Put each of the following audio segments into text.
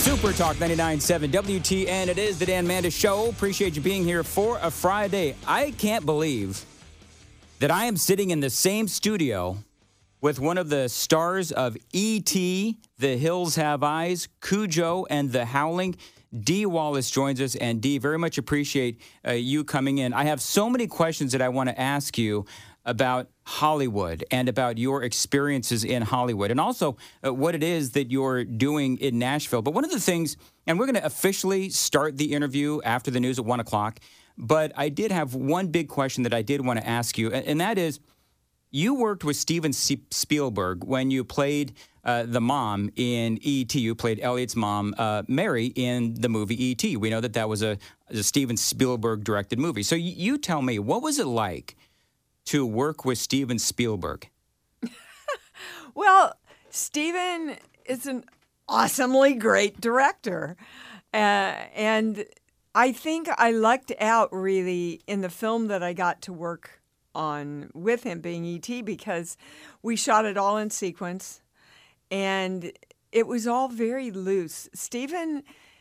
Super Talk 99.7 WTN. It is the Dan Mandis Show. Appreciate you being here for a Friday. I can't believe that I am sitting in the same studio with one of the stars of E.T., The Hills Have Eyes, Cujo, and The Howling. Dee Wallace joins us, and Dee, very much appreciate you coming in. I have so many questions that I want to ask you about Hollywood and about your experiences in Hollywood and also what it is that you're doing in Nashville. But one of the things, and we're going to officially start the interview after the news at 1 o'clock, but I did have one big question that I did want to ask you, and that is, you worked with Steven Spielberg when you played the mom in E.T. You played Elliot's mom, Mary, in the movie E.T. We know that that was a Steven Spielberg-directed movie. So you tell me, what was it like to work with Steven Spielberg? Well, Steven is an awesomely great director. And I think I lucked out really in the film that I got to work on with him, being E.T., because we shot it all in sequence and it was all very loose. Steven's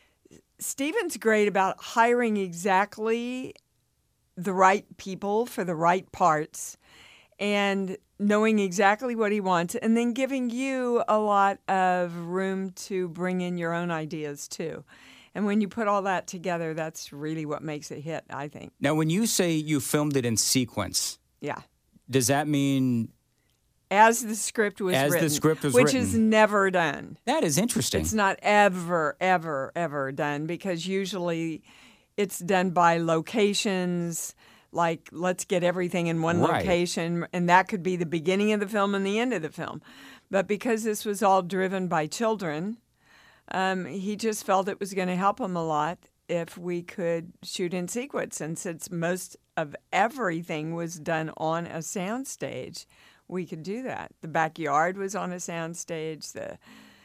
great about hiring exactly the right people for the right parts and knowing exactly what he wants and then giving you a lot of room to bring in your own ideas too. And when you put all that together, that's really what makes it hit, I think. Now, when you say you filmed it in sequence, yeah, does that mean as the script was written? As the script was which written. is never done. That is interesting. It's not ever, ever, ever done because usually it's done by locations, like let's get everything in one location, and that could be the beginning of the film and the end of the film. But because this was all driven by children, he just felt it was going to help him a lot if we could shoot in sequence. And since most of everything was done on a soundstage, we could do that. The backyard was on a soundstage. The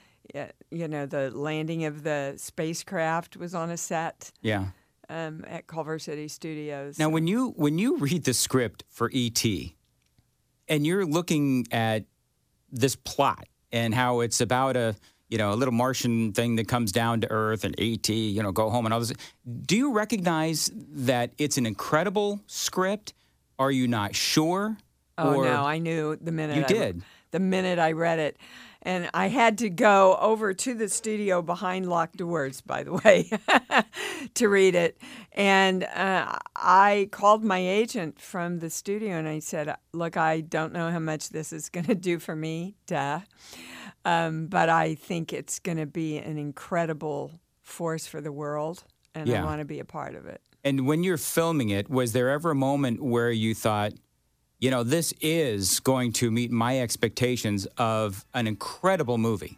landing of the spacecraft was on a set. Yeah. At Culver City Studios. Now, when you read the script for E.T. and you're looking at this plot and how it's about a little Martian thing that comes down to Earth and E.T., go home and all this, do you recognize that it's an incredible script? Are you not sure? Oh, no, I knew the minute the minute I read it. And I had to go over to the studio behind locked doors, by the way, to read it. And I called my agent from the studio and I said, look, I don't know how much this is going to do for me, but I think it's going to be an incredible force for the world, and I want to be a part of it. And when you're filming it, was there ever a moment where you thought, this is going to meet my expectations of an incredible movie?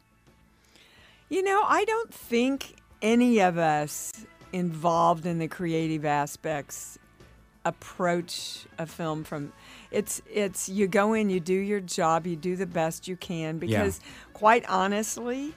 I don't think any of us involved in the creative aspects approach a film from it's you go in, you do your job, you do the best you can, because quite honestly,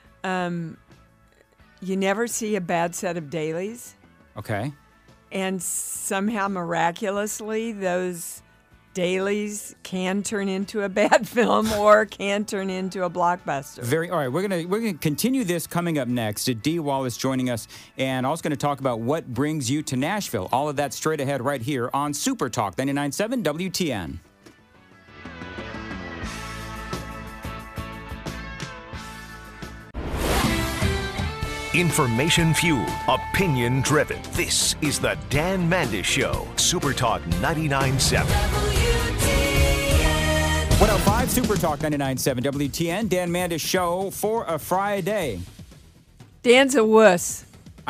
you never see a bad set of dailies. Okay. And somehow miraculously those dailies can turn into a bad film or can turn into a blockbuster. All right, we're gonna continue this coming up next. Dee Wallace joining us, and also going to talk about what brings you to Nashville. All of that straight ahead right here on Super Talk 99.7 WTN. Information fueled, opinion driven. This is the Dan Mandis Show. Super Talk 99.7. 105 Super Talk 99.7 WTN. Dan Mandis Show for a Friday. Dan's a wuss.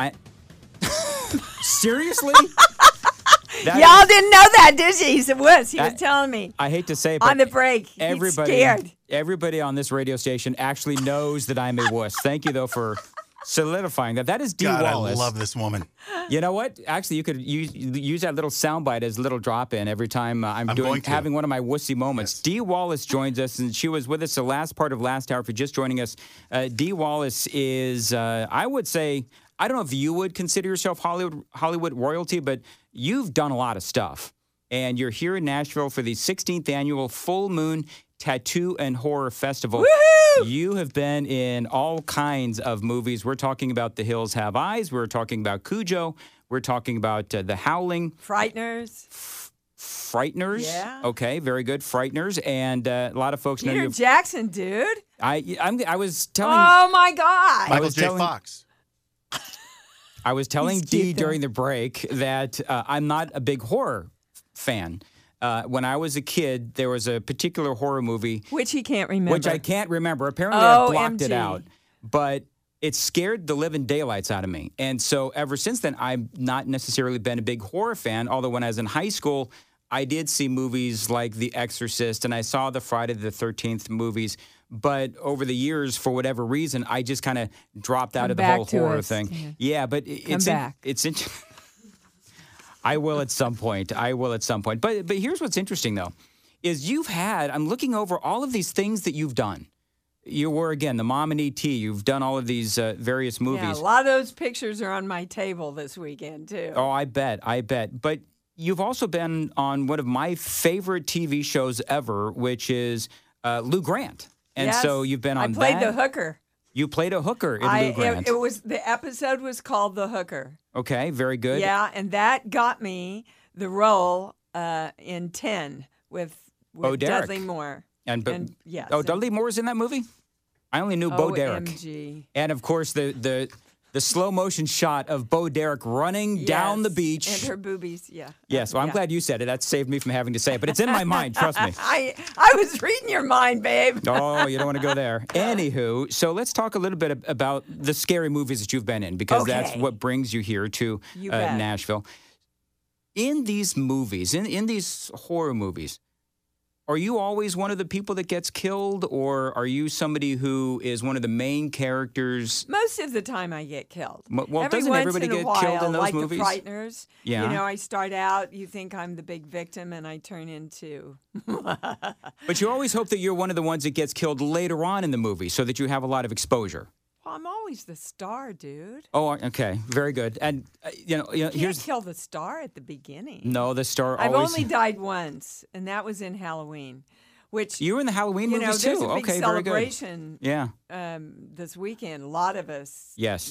Seriously? Y'all didn't know that, did you? He's a wuss. He was telling me. I hate to say it, but on the break, he's scared. Everybody on this radio station actually knows that I'm a wuss. Thank you, though, for solidifying that. That is Dee Wallace. I love this woman. You know what? Actually, you could use that little soundbite as a little drop-in every time I'm having one of my wussy moments. Yes. Dee Wallace joins us, and she was with us the last part of last hour. If you're just joining us, Dee Wallace is, I would say, I don't know if you would consider yourself Hollywood royalty, but you've done a lot of stuff. And you're here in Nashville for the 16th annual Full Moon Tattoo and Horror Festival. Woohoo! You have been in all kinds of movies. We're talking about The Hills Have Eyes. We're talking about Cujo. We're talking about The Howling. Frighteners. Frighteners. Yeah. Okay, very good. Frighteners. And a lot of folks know Peter you. Jackson, dude. I was telling. Oh, my God. Michael J. Fox. I was telling He's Dee cute, though. during the break that I'm not a big horror fan. When I was a kid, there was a particular horror movie Which he can't remember. which I can't remember. Apparently, I blocked it OMG. out. But it scared the living daylights out of me. And so ever since then, I've not necessarily been a big horror fan, although when I was in high school, I did see movies like The Exorcist, and I saw the Friday the 13th movies. But over the years, for whatever reason, I just kind of dropped out Come of the back whole to horror us, thing. Dan. Yeah, but it's back. I will at some point. But here's what's interesting though, is I'm looking over all of these things that you've done. You were again the mom in E.T. You've done all of these various movies. Yeah, a lot of those pictures are on my table this weekend, too. Oh, I bet. But you've also been on one of my favorite TV shows ever, which is Lou Grant. And Yes, so you've been on I played that. the hooker. You played a hooker in Lou Grant. It was the episode was called The Hooker. Okay, very good. Yeah, and that got me the role in 10 with Bo Derek. Dudley Moore. And yes. Oh, Dudley Moore's in that movie? I only knew Bo Derek. OMG. And of course the slow motion shot of Bo Derek running down the Yes, beach. And her boobies, yeah. Yes, well, I'm Yeah. glad you said it. That saved me from having to say it, but it's in my mind, trust me. I was reading your mind, babe. Oh, you don't want to go there. Anywho, so let's talk a little bit about the scary movies that you've been in, because that's Okay. what brings you here to You bet. Nashville. In these movies, in these horror movies, are you always one of the people that gets killed, or are you somebody who is one of the main characters? Most of the time I get killed. Well, Every doesn't once everybody in a get while, killed in those like movies? The Frighteners. Yeah. You know, I start out, you think I'm the big victim, and I turn into... But you always hope that you're one of the ones that gets killed later on in the movie so that you have a lot of exposure. Well, I'm always the star, dude. Oh, okay. Very good. And, You can't here's... kill the star at the beginning. No, the star I've always... only died once, and that was in Halloween. Which, You were in the Halloween you know, movies there's too. a big Okay, very good. celebration Yeah. this weekend. A lot of us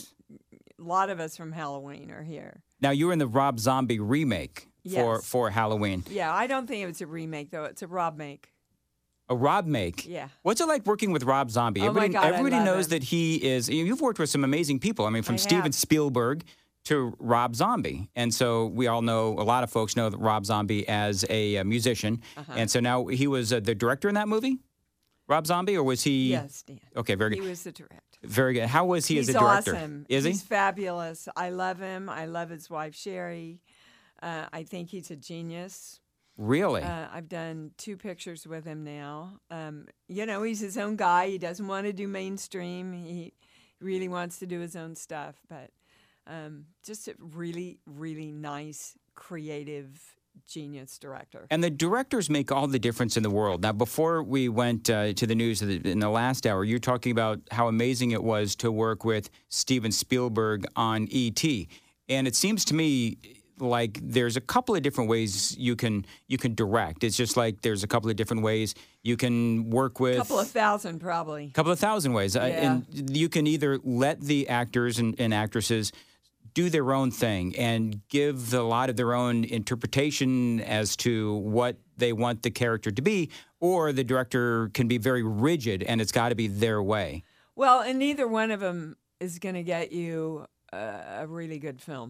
from Halloween are here. Now you were in the Rob Zombie remake Yes. for Halloween. Yeah, I don't think it was a remake, though. It's a Rob make. A Rob make. Yeah. What's it like working with Rob Zombie? Oh, my God, I everybody love knows him. that he is. You've worked with some amazing people. I mean, from I Steven have. Spielberg to Rob Zombie, and so we all know. A lot of folks know that Rob Zombie as a musician, Uh-huh. and so now he was the director in that movie. Rob Zombie, or was he? Yes, Dan. Okay, very He good. was the director. Very good. How was he He's as a director? awesome. Is he? He's fabulous. I love him. I love his wife, Sherry. I think he's a genius. Really? I've done 2 pictures with him now. You know, he's his own guy. He doesn't want to do mainstream. He really wants to do his own stuff. But just a really, really nice, creative, genius director. And the directors make all the difference in the world. Now, before we went to the news in the last hour, you're talking about how amazing it was to work with Steven Spielberg on E.T. And it seems to me like there's a couple of different ways you can direct. It's just like there's a couple of different ways you can work with. A couple of thousand, probably. Couple of thousand ways. Yeah. And you can either let the actors and actresses do their own thing and give a lot of their own interpretation as to what they want the character to be, or the director can be very rigid and it's got to be their way. Well, and neither one of them is going to get you a really good film.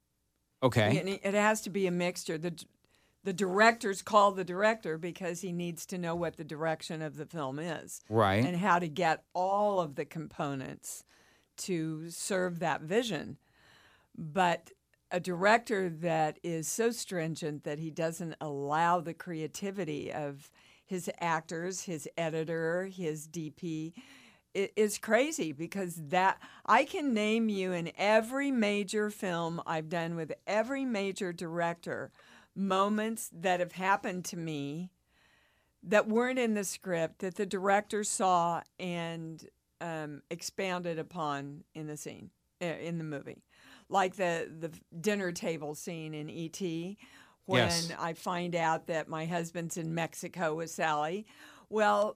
Okay. And it has to be a mixture. The director's called the director because he needs to know what the direction of the film is. Right. And how to get all of the components to serve that vision. But a director that is so stringent that he doesn't allow the creativity of his actors, his editor, his DP, it is crazy, because that I can name you in every major film I've done with every major director moments that have happened to me that weren't in the script that the director saw and expounded upon in the scene, in the movie. Like the dinner table scene in E.T., when Yes. I find out that my husband's in Mexico with Sally. Well,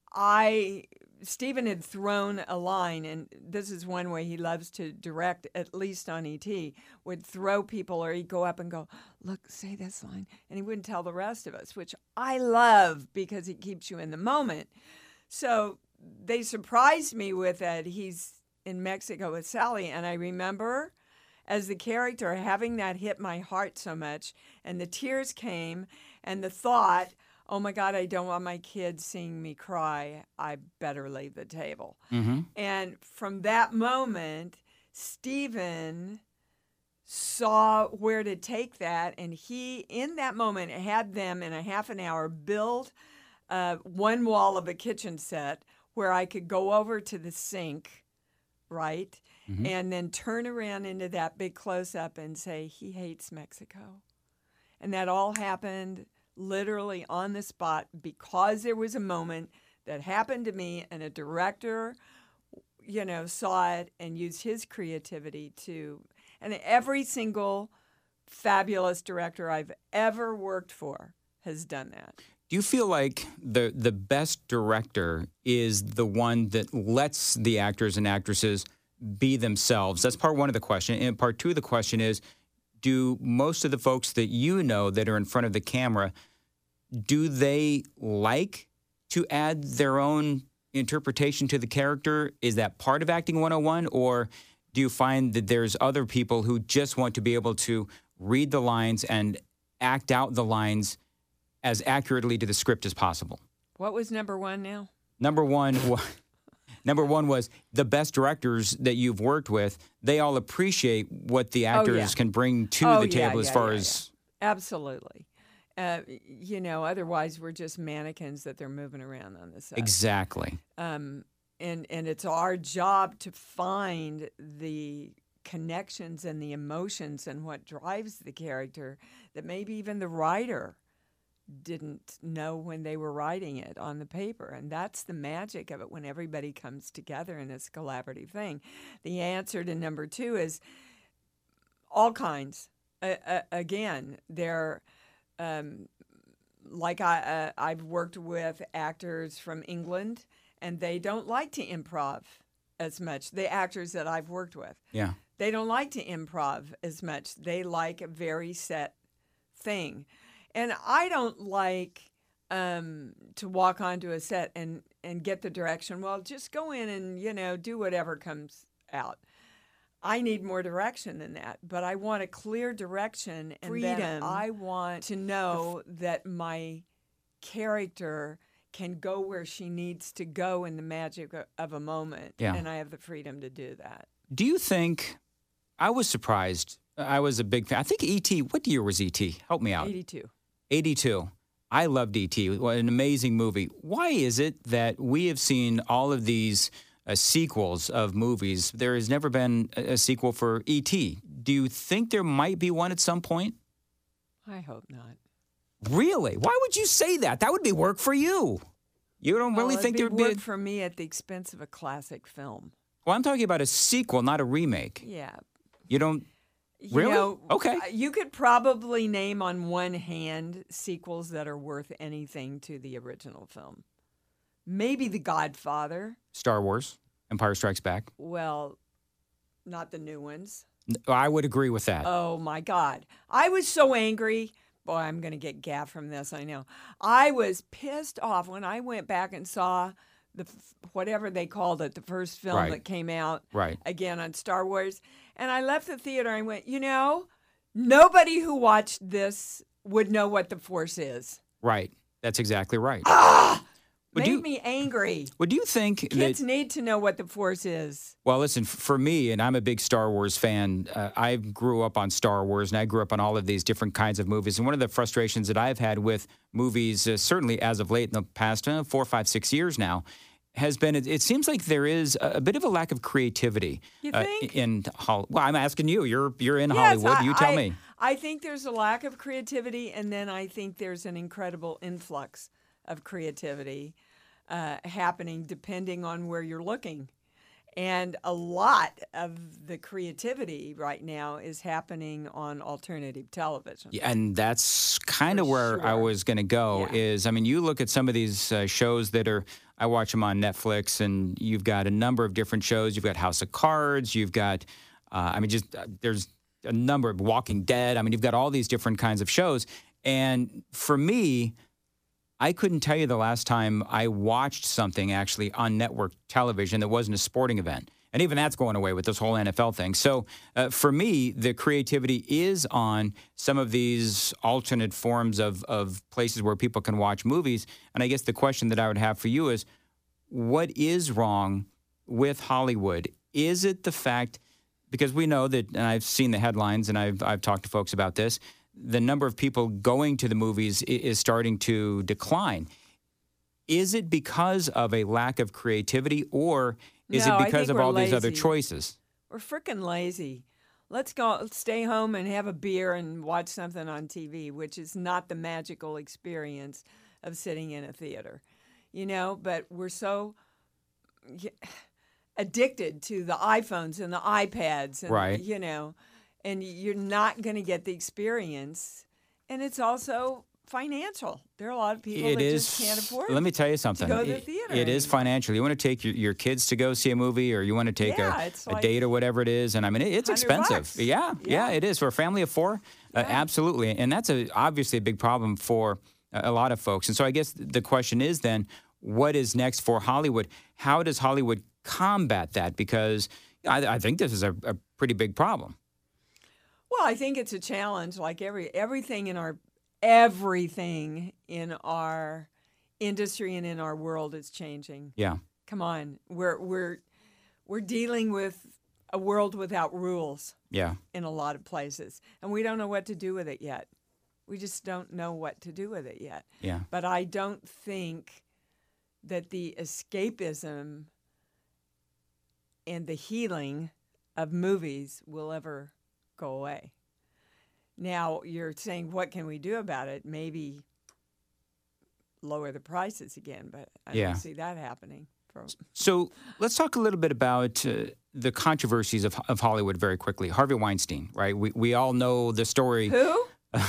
Stephen had thrown a line, and this is one way he loves to direct, at least on E.T., would throw people, or he'd go up and go, look, say this line, and he wouldn't tell the rest of us, which I love because it keeps you in the moment. So they surprised me with it. He's in Mexico with Sally, and I remember as the character having that hit my heart so much, and the tears came, and the thought, oh my God, I don't want my kids seeing me cry. I better leave the table. Mm-hmm. And from that moment, Stephen saw where to take that, and he, in that moment, had them in a half an hour build one wall of a kitchen set where I could go over to the sink, right, and then turn around into that big close-up and say, he hates Mexico. And that all happened literally on the spot because there was a moment that happened to me, and a director, saw it and used his creativity to. And every single fabulous director I've ever worked for has done that. Do you feel like the best director is the one that lets the actors and actresses be themselves? That's part one of the question. And part two of the question is, do most of the folks that you know that are in front of the camera, do they like to add their own interpretation to the character? Is that part of Acting 101? Or do you find that there's other people who just want to be able to read the lines and act out the lines as accurately to the script as possible? What was number one now? Number one was the best directors that you've worked with, they all appreciate what the actors can bring to the table as far as... Absolutely. Otherwise we're just mannequins that they're moving around on the set. Exactly. And it's our job to find the connections and the emotions and what drives the character that maybe even the writer didn't know when they were writing it on the paper. And that's the magic of it when everybody comes together in this collaborative thing. The answer to number two is all kinds. Again, they're I've worked with actors from England, and they don't like to improv as much. The actors that I've worked with. Yeah. They don't like to improv as much. They like a very set thing. And I don't like to walk onto a set and get the direction, well, just go in and, do whatever comes out. I need more direction than that, but I want a clear direction and freedom. I want to know that my character can go where she needs to go in the magic of a moment, and I have the freedom to do that. Do you think, I was surprised, I was a big fan, I think E.T., what year was E.T.? Help me out. 82. 82. I loved E.T. It was an amazing movie. Why is it that we have seen all of these sequels of movies? There has never been a sequel for E.T. Do you think there might be one at some point? I hope not. Really? Why would you say that? That would be work for you. You don't really think there would be work for me at the expense of a classic film. Well, I'm talking about a sequel, not a remake. Yeah. You don't... Really? Okay. You could probably name on one hand sequels that are worth anything to the original film. Maybe The Godfather. Star Wars, Empire Strikes Back. Well, not the new ones. I would agree with that. Oh, my God. I was so angry. Boy, I'm going to get gaff from this, I know. I was pissed off when I went back and saw whatever they called it, the first film that came out again on Star Wars. And I left the theater and went, nobody who watched this would know what the Force is. Right. That's exactly right. Made me angry. Would you think kids need to know what the Force is? Well, listen, for me, and I'm a big Star Wars fan, I grew up on Star Wars, and I grew up on all of these different kinds of movies. And one of the frustrations that I've had with movies, certainly as of late in the past 4, 5, 6 years now, has been, it seems like there is a bit of a lack of creativity. You think? In Hollywood. Well, I'm asking you. You're in Hollywood. You tell me. I think there's a lack of creativity, and then I think there's an incredible influx of creativity happening depending on where you're looking. And a lot of the creativity right now is happening on alternative television. Yeah, and that's kind of For where I sure. was going to go. Yeah. Is, I mean, you look at some of these shows that are, I watch them on Netflix, and you've got a number of different shows. You've got House of Cards. You've got, there's a number of Walking Dead. I mean, you've got all these different kinds of shows. And for me, I couldn't tell you the last time I watched something actually on network television that wasn't a sporting event. And even that's going away with this whole NFL thing. So for me, the creativity is on some of these alternate forms of places where people can watch movies. And I guess the question that I would have for you is, what is wrong with Hollywood? Is it the fact, because we know that, and I've seen the headlines and I've talked to folks about this, the number of people going to the movies is starting to decline. Is it because of a lack of creativity, or is No, it I because think of we're all these other lazy. choices? We're freaking lazy. Let's go stay home and have a beer and watch something on TV, which is not the magical experience of sitting in a theater. But we're so addicted to the iPhones and the iPads and Right. And you're not going to get the experience. And it's also financial. There are a lot of people that just can't afford Let me tell you something. go to the theater It is anymore. financial. You want to take your kids to go see a movie, or you want to take Yeah, it's a like date or whatever it is. And I mean, it's expensive. $100. Yeah, it is. For a family of four, absolutely. And that's obviously a big problem for a lot of folks. And so I guess the question is then, what is next for Hollywood? How does Hollywood combat that? Because I think this is a pretty big problem. Well, I think it's a challenge. Like everything in our industry and in our world is changing. Yeah. Come on, we're dealing with a world without rules Yeah. in a lot of places, and we don't know what to do with it yet. We just don't know what to do with it yet. Yeah. But I don't think that the escapism and the healing of movies will ever go away. Now, you're saying, what can we do about it? Maybe lower the prices again, but I Yeah. don't see that happening. So let's talk a little bit about the controversies of Hollywood very quickly. Harvey Weinstein, right? We all know the story. Who?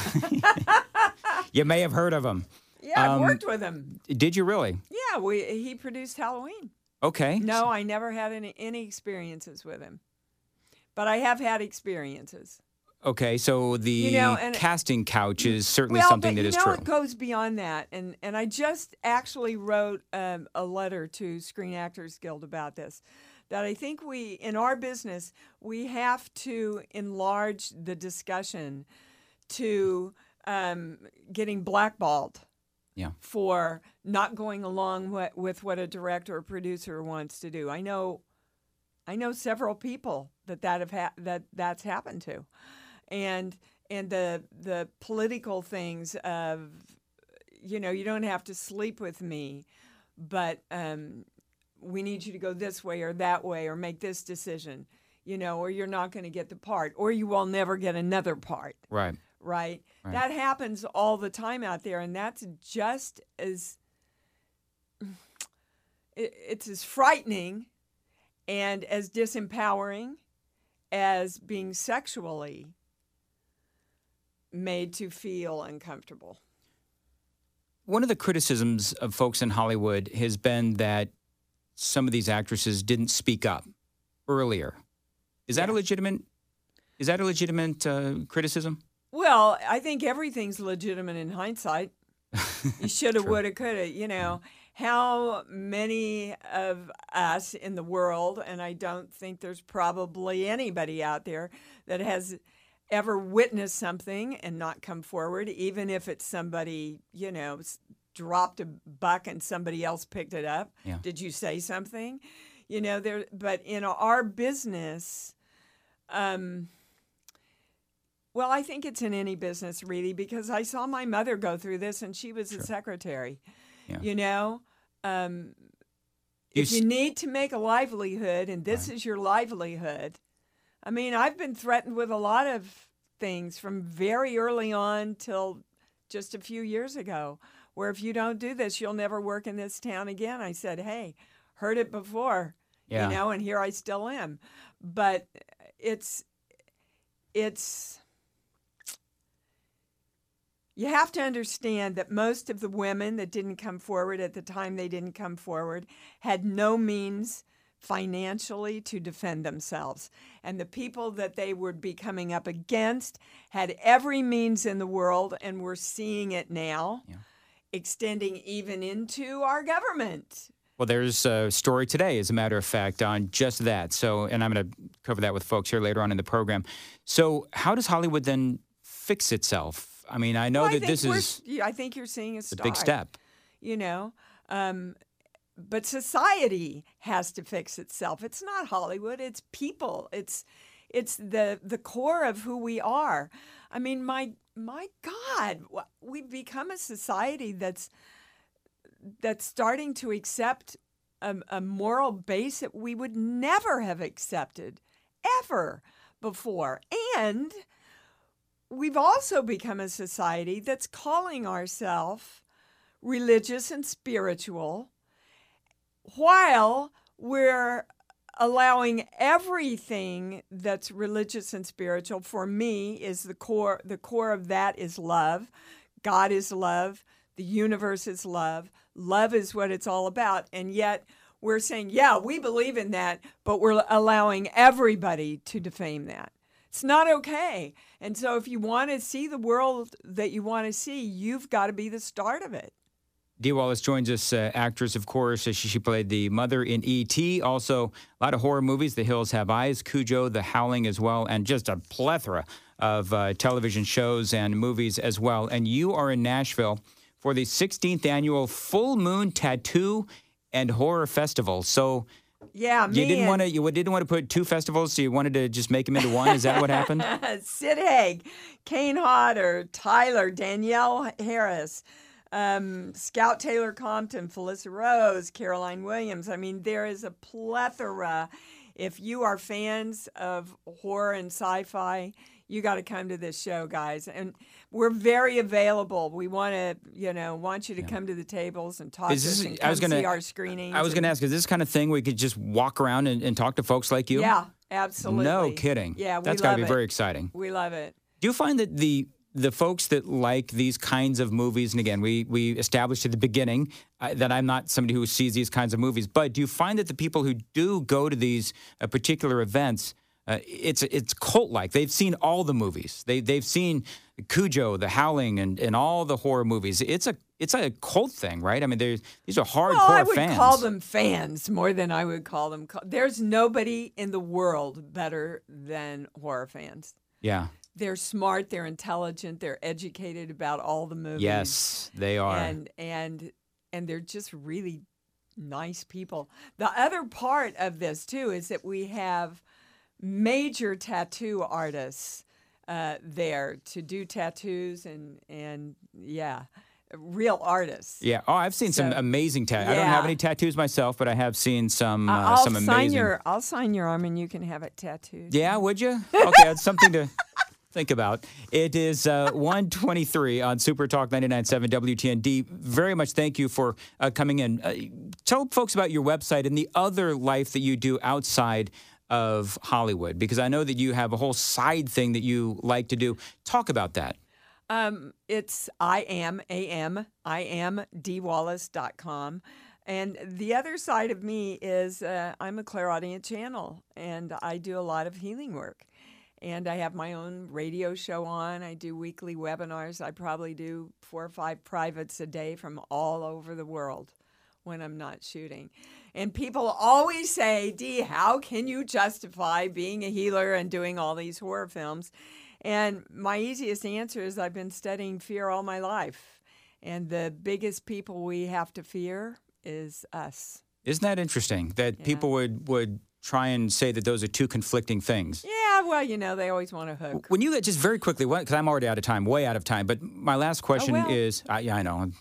You may have heard of him. Yeah, I've worked with him. Did you really? Yeah, he produced Halloween. Okay. No, I never had any experiences with him. But I have had experiences. Okay, so the and- casting couch is certainly Well, something but that is you know, true. it goes beyond that. And I just actually wrote a letter to Screen Actors Guild about this, that I think in our business, we have to enlarge the discussion to getting blackballed Yeah. for not going along with what a director or producer wants to do. I know several people that's happened to. And the political things of, you don't have to sleep with me, but we need you to go this way or that way or make this decision, or you're not going to get the part, or you will never get another part. Right. Right? That happens all the time out there, and that's just as it's as frightening and as disempowering as being sexually made to feel uncomfortable. One of the criticisms of folks in Hollywood has been that some of these actresses didn't speak up earlier. Is that a legitimate? Is that a legitimate criticism? Well, I think everything's legitimate in hindsight. You shoulda, woulda, coulda. How many of us in the world, and I don't think there's probably anybody out there that has ever witnessed something and not come forward, even if it's somebody, dropped a buck and somebody else picked it up. Yeah. Did you say something? But in our business, well, I think it's in any business, really, because I saw my mother go through this, and she was a secretary. Yeah. If you need to make a livelihood, and this is your livelihood, I mean, I've been threatened with a lot of things from very early on till just a few years ago, where if you don't do this, you'll never work in this town again. I said, hey, heard it before. Yeah. you know, and here I still am. But it's you have to understand that most of the women that didn't come forward at the time they didn't come forward had no means financially to defend themselves. And the people that they would be coming up against had every means in the world, and we're seeing it now, extending even into our government. Well, there's a story today, as a matter of fact, on just that. So, and I'm going to cover that with folks here later on in the program. So how does Hollywood then fix itself? I mean, I know that this is... I think you're seeing a start. A big step. You know, but society has to fix itself. It's not Hollywood. It's people. It's the core of who we are. I mean, my God, we've become a society that's starting to accept a moral base that we would never have accepted ever before. And we've also become a society that's calling ourselves religious and spiritual, while we're allowing everything that's religious and spiritual. For me, is the core of that is love. God is love. The universe is love. Love is what it's all about. And yet we're saying, yeah, we believe in that, but we're allowing everybody to defame that. It's not okay. And so if you want to see the world that you want to see, you've got to be the start of it. Dee Wallace joins us, actress, of course. She played the mother in E.T., also a lot of horror movies, The Hills Have Eyes, Cujo, The Howling as well, and just a plethora of television shows and movies as well. And you are in Nashville for the 16th annual Full Moon Tattoo and Horror Festival. So yeah, you didn't want to put two festivals, so you wanted to just make them into one? Is that what happened? Sid Haig, Kane Hodder, Tyler, Danielle Harris, Scout Taylor Compton, Felissa Rose, Caroline Williams. I mean, there is a plethora. If you are fans of horror and sci-fi, you got to come to this show, guys. And we're very available. We want you to come to the tables and talk to us and come see our screenings. I was going to ask, is this kind of thing where you could just walk around and talk to folks like you? Yeah, absolutely. No kidding. Yeah, that's got to be very exciting. We love it. Do you find that the folks that like these kinds of movies, and again, we established at the beginning that I'm not somebody who sees these kinds of movies, but do you find that the people who do go to these particular events, it's cult-like? They've seen all the movies. They've seen Cujo, The Howling, and all the horror movies. It's a cult thing, right? I mean, these are hardcore fans. I would call them fans more than I would call them. There's nobody in the world better than horror fans. Yeah. They're smart, they're intelligent, they're educated about all the movies. Yes, they are. And they're just really nice people. The other part of this, too, is that we have major tattoo artists there to do tattoos and real artists. Yeah. Oh, I've seen some amazing tattoos. Yeah. I don't have any tattoos myself, but I have seen some amazing. I'll sign your arm and you can have it tattooed. Yeah, would you? Okay, that's something to think about. It is 1:23 on Super Talk 99.7 WTND. Very much thank you for coming in. Tell folks about your website and the other life that you do outside of Hollywood, because I know that you have a whole side thing that you like to do. Talk about that. It's IamDwallace.com. And the other side of me is I'm a clairaudient channel, and I do a lot of healing work. And I have my own radio show on. I do weekly webinars. I probably do 4 or 5 privates a day from all over the world when I'm not shooting. And people always say, Dee, how can you justify being a healer and doing all these horror films? And my easiest answer is I've been studying fear all my life. And the biggest people we have to fear is us. Isn't that interesting that people would try and say that those are two conflicting things? Yeah, well, they always want to hook. When you get, just very quickly, because I'm already out of time, way out of time, but my last question is, I know.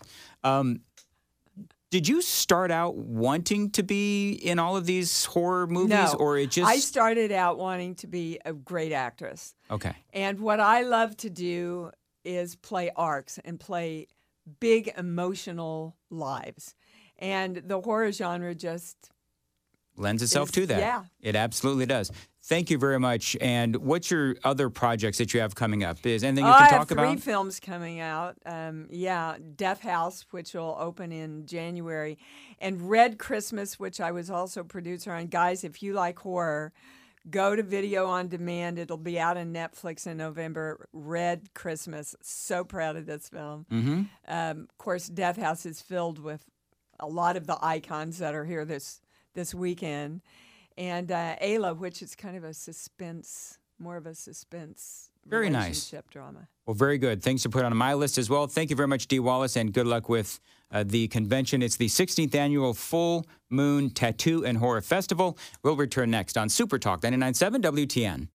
Did you start out wanting to be in all of these horror movies? No, or it just... I started out wanting to be a great actress. Okay. And what I love to do is play arcs and play big emotional lives. And the horror genre just lends itself to that. Yeah. It absolutely does. Thank you very much. And what's your other projects that you have coming up? Is anything you can I talk have about? 3 films coming out. Deaf House, which will open in January, and Red Christmas, which I was also producer on. Guys, if you like horror, go to Video on Demand. It'll be out on Netflix in November. Red Christmas. So proud of this film. Mm-hmm. Of course, Death House is filled with a lot of the icons that are here this weekend. And Ayla, which is kind of a suspense, more of a suspense Very nice. relationship drama. Well, very good. Things to put on my list as well. Thank you very much, Dee Wallace, and good luck with the convention. It's the 16th Annual Full Moon Tattoo and Horror Festival. We'll return next on Super Talk 99.7 WTN.